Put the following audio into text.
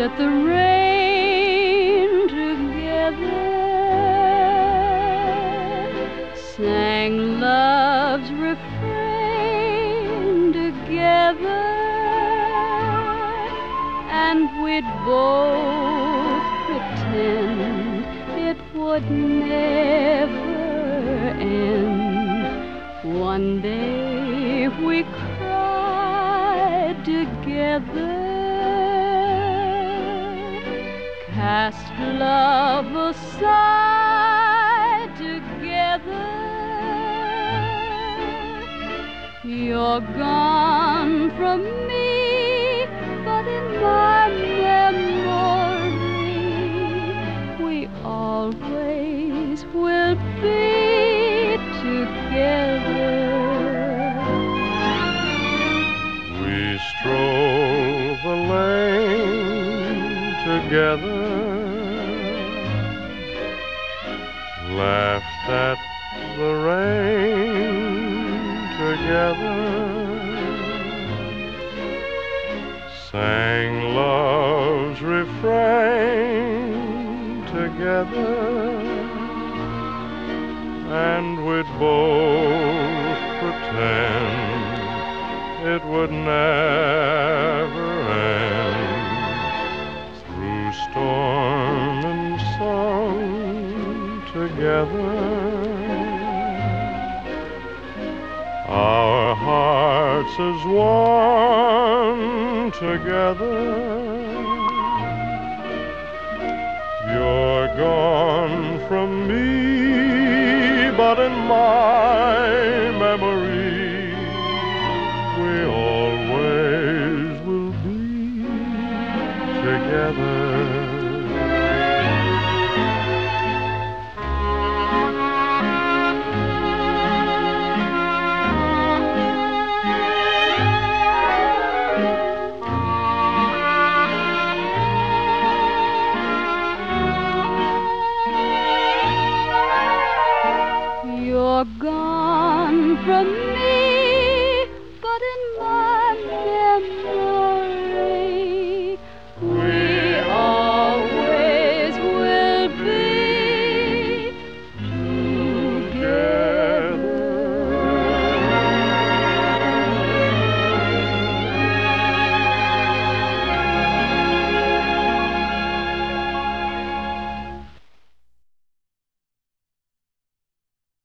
with the rain together, sang love's refrain together, and we'd both pretend it would never end. One day we cried together, cast love aside together. You're gone from me, but in my memory we always will be together. We stroll the lane together, laughed at the rain together, sang love's refrain together, and we'd both pretend it would never end. Through storm and sun together, our hearts as one together. You're gone from me, but in my